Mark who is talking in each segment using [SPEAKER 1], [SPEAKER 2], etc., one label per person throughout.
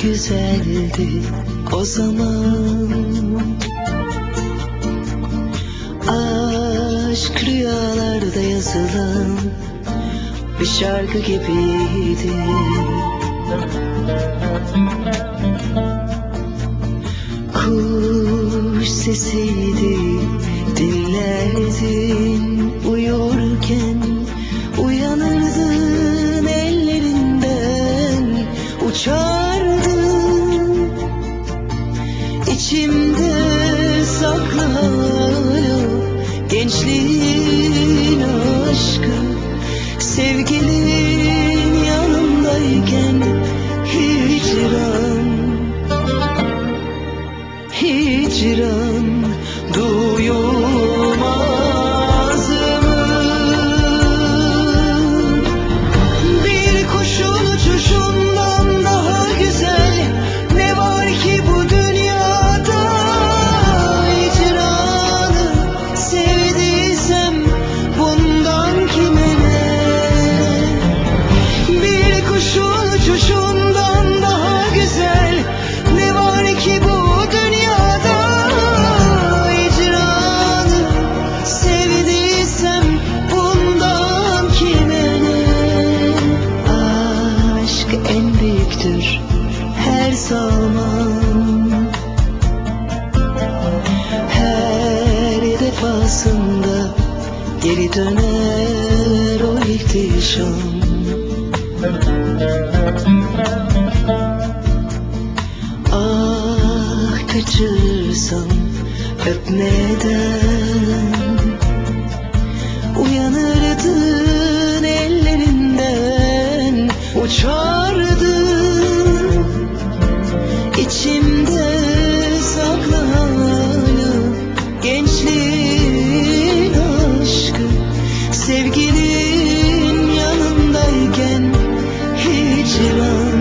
[SPEAKER 1] güzeldi o zaman. Aşk rüyalarda yazılan bir şarkı gibiydi. Kuş sesiydi, dinlerdin uyurken, uyanırdın ellerinden, uçardın. İçimde saklı hala gençliğin aşkı, sevgilin yanımdayken hicran, hicran duyulmaz mı? Bir kuşun uçuşundan daha güzel ne var ki bu dünyada? Hicranı sevdiysem bundan kime ne? Bir kuşun uçuşundan daha güzel ne var ki bu dünyada? Hicranı sevdiysem bundan kime ne? Aşk en büyüktür her zaman, her defasında geri döner o ihtişam. Ah, kaçırsam öpmeden, uyanırdın ellerinden, uçardın. İçimde saklı hala gençliğin aşkı, sevgilin yanımdayken hicran,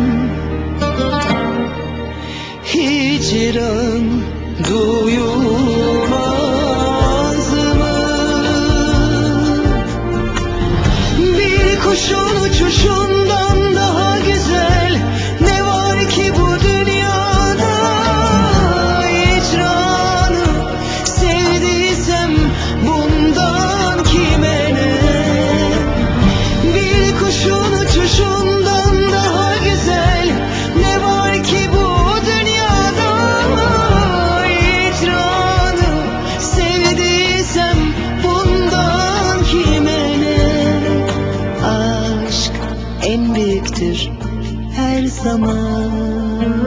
[SPEAKER 1] hicran duyulmaz mı? Bir kuşun uçuşundan daha güzel ne var ki bu dünyada? Hicranı sevdiysem bundan kime ne? Bir kuşun uçuşundan daha güzel ne var ki bu dünyada? Hicranı sevdiysem bundan kime ne? Aşk en büyüktür her zaman.